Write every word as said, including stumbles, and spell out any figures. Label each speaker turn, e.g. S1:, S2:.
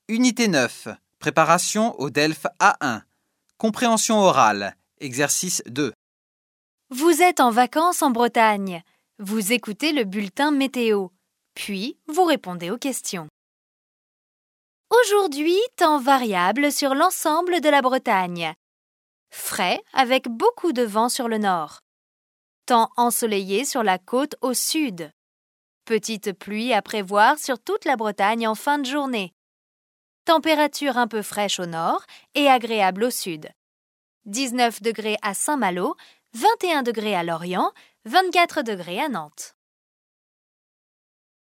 S1: Unité neuf. Préparation au DELF A un. Compréhension orale. Exercice deux.
S2: Vous êtes en vacances en Bretagne. Vous écoutez le bulletin météo. Puis, vous répondez aux questions. Aujourd'hui, temps variable sur l'ensemble de la Bretagne. Frais avec beaucoup de vent sur le nord. Temps ensoleillé sur la côte au sud. Petite pluie à prévoir sur toute la Bretagne en fin de journée. Température un peu fraîche au nord et agréable au sud. dix-neuf degrés à Saint-Malo, vingt et un degrés à Lorient, vingt-quatre degrés à Nantes.